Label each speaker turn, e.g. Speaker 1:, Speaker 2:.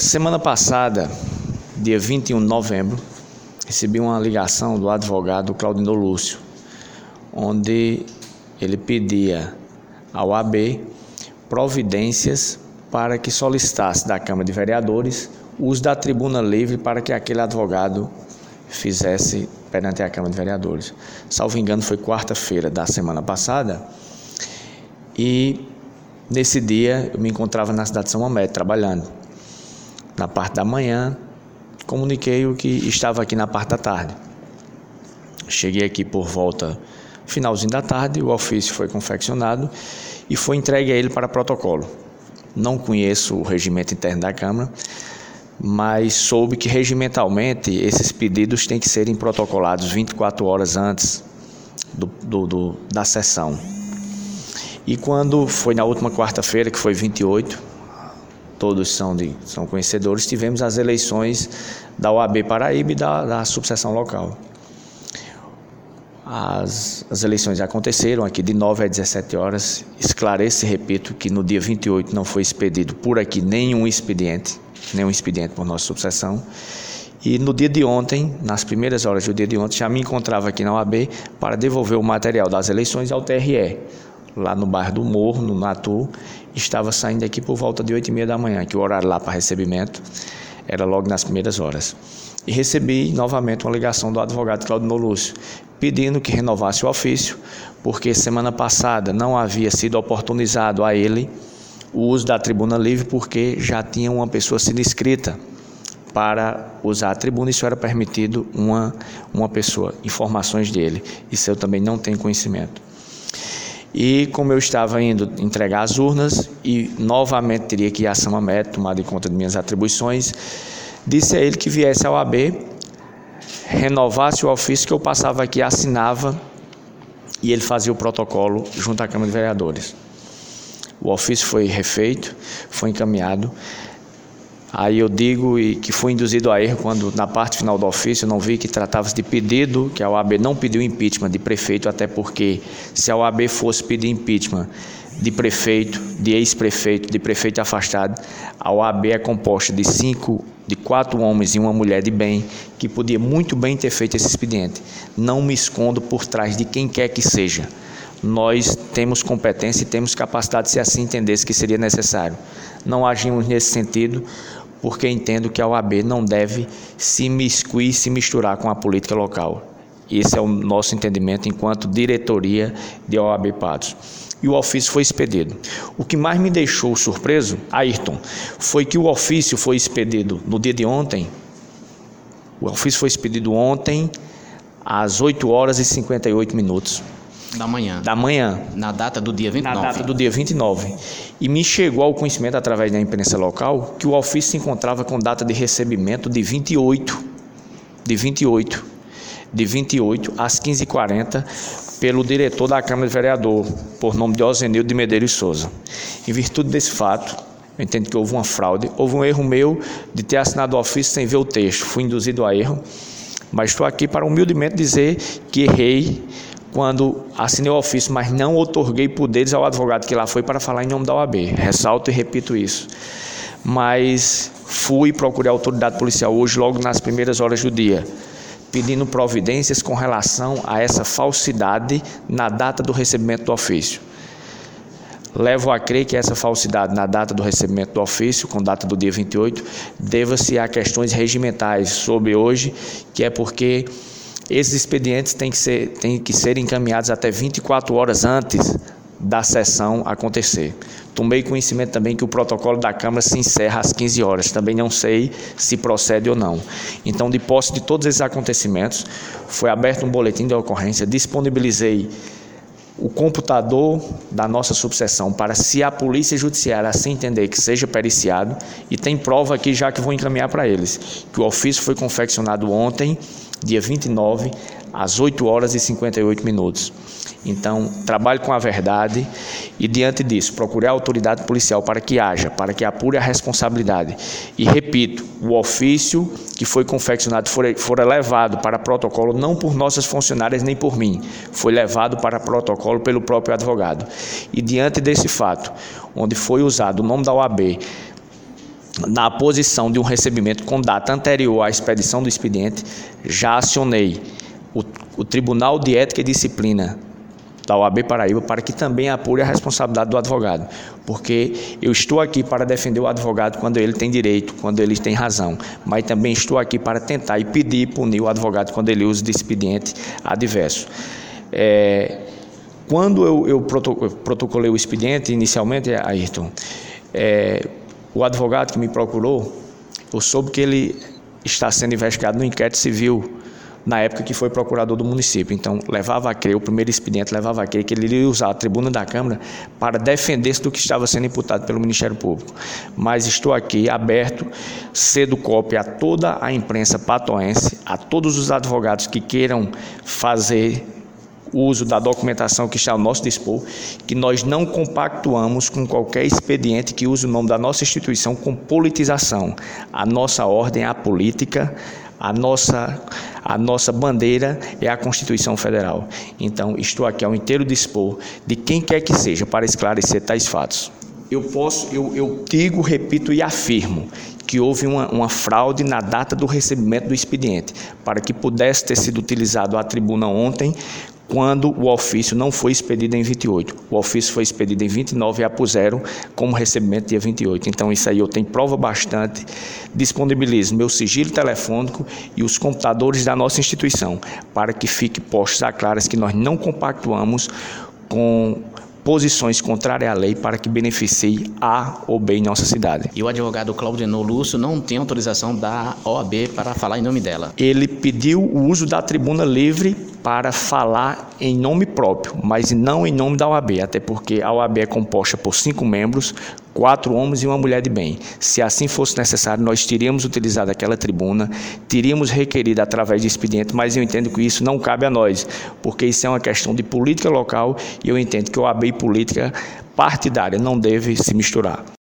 Speaker 1: Semana passada, dia 21 de novembro, recebi uma ligação do advogado Claudinor Lúcio, onde ele pedia ao AB providências para que solicitasse da Câmara de Vereadores o uso da tribuna livre para que aquele advogado fizesse perante a Câmara de Vereadores. Salvo engano, foi quarta-feira da semana passada, e nesse dia eu me encontrava na cidade de São Mamede trabalhando. Na parte da manhã, comuniquei-o que estava aqui na parte da tarde. Cheguei aqui por volta finalzinho da tarde, o ofício foi confeccionado e foi entregue a ele para protocolo. Não conheço o regimento interno da Câmara, mas soube que regimentalmente esses pedidos têm que serem protocolados 24 horas antes da sessão. E quando foi na última quarta-feira, que foi 28, todos são conhecedores, tivemos as eleições da OAB Paraíba e da subseção local. As eleições aconteceram aqui de 9 às 17 horas. Esclareço e repito que no dia 28 não foi expedido por aqui nenhum expediente por nossa subseção. E no dia de ontem, nas primeiras horas do dia de ontem, já me encontrava aqui na OAB para devolver o material das eleições ao TRE, lá no bairro do Morro, no Natu. Estava saindo aqui por volta de 8h30 da manhã, que o horário lá para recebimento era logo nas primeiras horas. E recebi novamente uma ligação do advogado Claudinor Lúcio, pedindo que renovasse o ofício, porque semana passada não havia sido oportunizado a ele o uso da tribuna livre, porque já tinha uma pessoa sido inscrita para usar a tribuna, isso era permitido uma pessoa, informações dele, isso eu também não tenho conhecimento. E como eu estava indo entregar as urnas e novamente teria que ir a São Mamede, tomar de conta de minhas atribuições, disse a ele que viesse ao AB, renovasse o ofício que eu passava aqui, assinava e ele fazia o protocolo junto à Câmara de Vereadores. O ofício foi refeito, foi encaminhado. Aí eu digo que foi induzido a erro quando na parte final do ofício eu não vi que tratava-se de pedido, que a OAB não pediu impeachment de prefeito, até porque se a OAB fosse pedir impeachment de prefeito, de ex-prefeito, de prefeito afastado, a OAB é composta de 4 homens e uma mulher de bem, que podia muito bem ter feito esse expediente. Não me escondo por trás de quem quer que seja. Nós temos competência e temos capacidade, se assim entendesse que seria necessário. Não agimos nesse sentido, porque entendo que a OAB não deve se imiscuir, se misturar com a política local. Esse é o nosso entendimento enquanto diretoria de OAB Patos. E o ofício foi expedido. O que mais me deixou surpreso, Ayrton, foi que o ofício foi expedido no dia de ontem. O ofício foi expedido ontem às 8h58 da manhã. Na data do dia 29. E me chegou ao conhecimento, através da imprensa local, que o ofício se encontrava com data de recebimento de 28 às 15h40, pelo diretor da Câmara de Vereador, por nome de Ozenildo de Medeiros Souza. Em virtude desse fato, eu entendo que houve uma fraude, houve um erro meu de ter assinado o ofício sem ver o texto, fui induzido a erro, mas estou aqui para humildemente dizer que errei quando assinei o ofício, mas não outorguei poderes ao advogado que lá foi para falar em nome da OAB. Ressalto e repito isso. Mas fui procurar a autoridade policial hoje, logo nas primeiras horas do dia, pedindo providências com relação a essa falsidade na data do recebimento do ofício. Levo a crer que essa falsidade na data do recebimento do ofício, com data do dia 28, deva-se a questões regimentais sobre hoje, que é porque esses expedientes têm que ser encaminhados até 24 horas antes da sessão acontecer. Tomei conhecimento também que o protocolo da Câmara se encerra às 15 horas. Também não sei se procede ou não. Então, de posse de todos esses acontecimentos, foi aberto um boletim de ocorrência, disponibilizei o computador da nossa subseção para, se a Polícia Judiciária assim entender, que seja periciado, e tem prova aqui já que vou encaminhar para eles, que o ofício foi confeccionado ontem, dia 29, às 8h58. Então, trabalho com a verdade e, diante disso, procurei a autoridade policial para que apure a responsabilidade. E, repito, o ofício que foi confeccionado fora levado para protocolo não por nossas funcionárias nem por mim, foi levado para protocolo pelo próprio advogado. E, diante desse fato, onde foi usado o nome da OAB na posição de um recebimento com data anterior à expedição do expediente, já acionei o Tribunal de Ética e Disciplina da OAB Paraíba para que também apure a responsabilidade do advogado, porque eu estou aqui para defender o advogado quando ele tem direito, quando ele tem razão, mas também estou aqui para tentar e pedir e punir o advogado quando ele usa de expediente adverso. Quando eu protocolei o expediente, inicialmente, Ayrton, o advogado que me procurou, eu soube que ele está sendo investigado no inquérito civil, na época que foi procurador do município. Então, levava a crer, o primeiro expediente levava a crer que ele iria usar a tribuna da Câmara para defender-se do que estava sendo imputado pelo Ministério Público. Mas estou aqui aberto, cedo cópia a toda a imprensa patoense, a todos os advogados que queiram fazer uso da documentação que está ao nosso dispor, que nós não compactuamos com qualquer expediente que use o nome da nossa instituição com politização. A nossa ordem é a política, a nossa bandeira é a Constituição Federal. Então, estou aqui ao inteiro dispor de quem quer que seja para esclarecer tais fatos. Eu digo, repito e afirmo que houve uma fraude na data do recebimento do expediente, para que pudesse ter sido utilizado a tribuna ontem, quando o ofício não foi expedido em 28. O ofício foi expedido em 29 e apuseram como recebimento dia 28. Então, isso aí eu tenho prova bastante. Disponibilizo meu sigilo telefônico e os computadores da nossa instituição, para que fique postos a claras que nós não compactuamos com posições contrárias à lei para que beneficie A ou B em nossa cidade.
Speaker 2: E o advogado Claudionor Lúcio não tem autorização da OAB para falar em nome dela?
Speaker 1: Ele pediu o uso da tribuna livre para falar em nome próprio, mas não em nome da OAB, até porque a OAB é composta por 5 membros, 4 homens e uma mulher de bem. Se assim fosse necessário, nós teríamos utilizado aquela tribuna, teríamos requerido através de expediente, mas eu entendo que isso não cabe a nós, porque isso é uma questão de política local e eu entendo que a OAB e política partidária não devem se misturar.